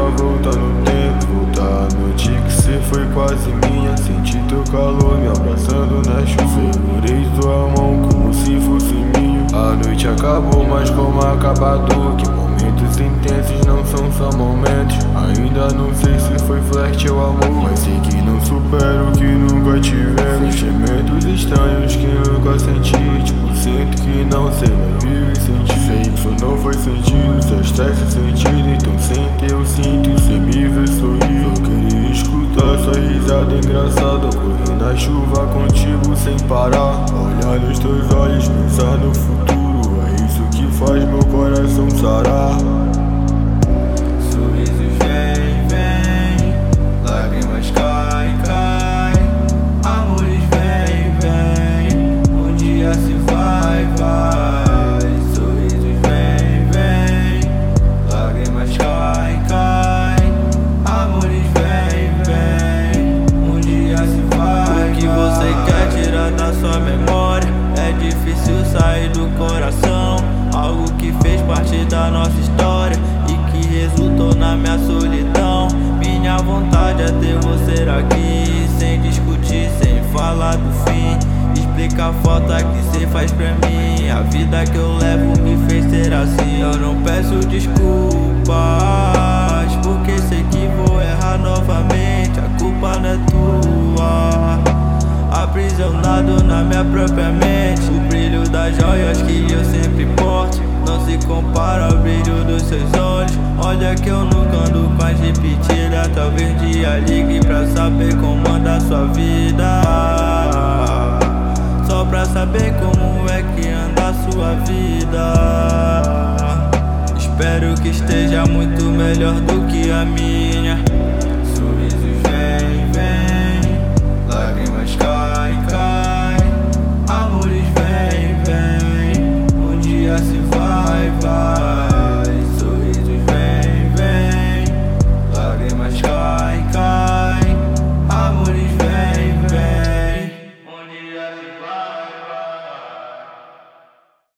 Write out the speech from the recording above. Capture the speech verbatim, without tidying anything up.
voltar no tempo, voltar à noite que cê foi quase minha. Senti teu calor me abraçando na chuva, segurei tua mão como se fosse minha. A noite acabou, mas como acabado, que momentos intensos não são só momentos. Ainda não sei se foi flerte ou amor, mas sei que não supero o que nunca tivemos. Sentimentos estranhos que nunca senti, tipo, sinto que não sei, mas vive sentir. Sei que isso não foi sentido, só estresse sentido. Então sem teu cinto, cê me vê sorrir. Eu queria escutar sua risada engraçada, correr na chuva contigo sem parar. Olhar nos teus olhos, pensar no futuro, é isso que faz meu coração sarar. Sorrisos vem, vem, lágrimas cai, cai, amores vem, vem, um dia se vai, vai. Sorrisos vem, vem, lágrimas cai, cai, amores vem, vem, um dia se vai. O que você quer tirar da sua memória? É difícil sair do coração, algo que fez parte da nossa história e que resultou na minha solidão. Minha vontade é ter você aqui, sem discutir, sem falar do fim. Explica a falta que cê faz pra mim, a vida que eu levo me fez ser assim. Eu não peço desculpas, porque sei que vou errar novamente. A culpa não é tua, aprisionado na minha própria mente. O brilho das joias que eu sempre porto não se compara ao brilho dos seus olhos. Olha que eu nunca ando com as repetidas, talvez dia ligue pra saber como anda a sua vida, só pra saber como é que anda a sua vida. Espero que esteja muito melhor do que a minha.